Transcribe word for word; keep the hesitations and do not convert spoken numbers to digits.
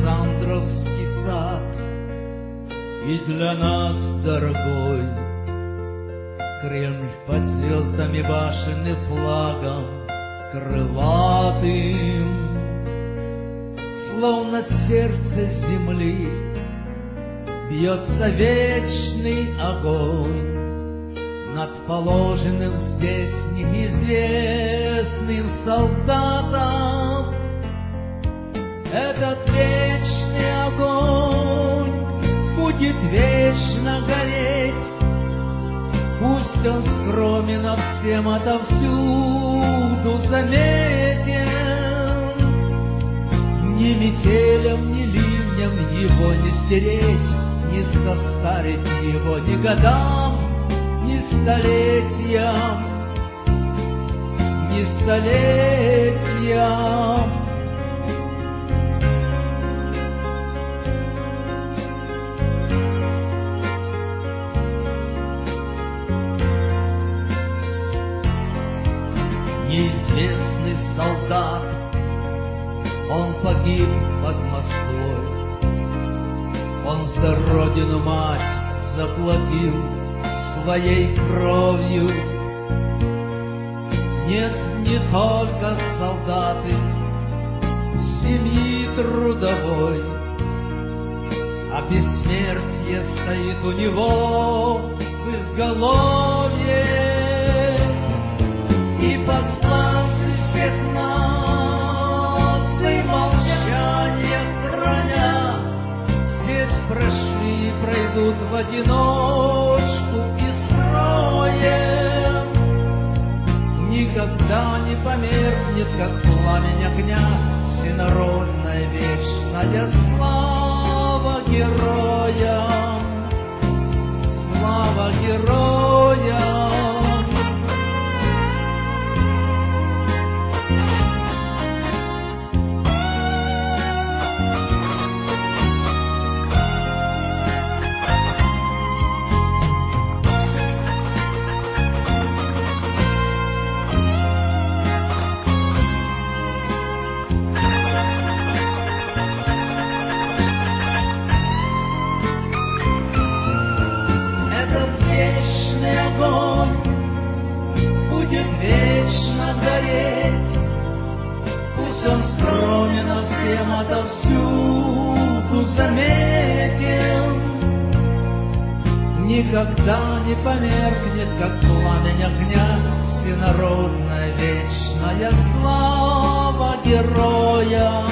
Александровский сад, и для нас дорогой Кремль под звездами башен и флагом крылатым, словно сердце земли бьется вечный огонь над положенным здесь неизвестным солдатом. Этот вечный огонь будет вечно гореть, пусть он скромен, а всем отовсюду заметен. Ни метелям, ни ливням его не стереть, не состарить его ни годам, ни столетиям, ни столетиям. Неизвестный солдат, он погиб под Москвой, он за родину мать заплатил своей кровью. Нет, не только солдаты семьи трудовой, а бессмертие стоит у него в изголовье. И послал всех наций молчания храня, здесь прошли и пройдут в одиночку и строем. Никогда не померкнет, как пламень огня, всенародная вечная слава героям, слава героям. Будет вечно гореть, пусть он скромен, а всем отовсюду заметен. Никогда не померкнет, как пламень огня, всенародная вечная слава героям,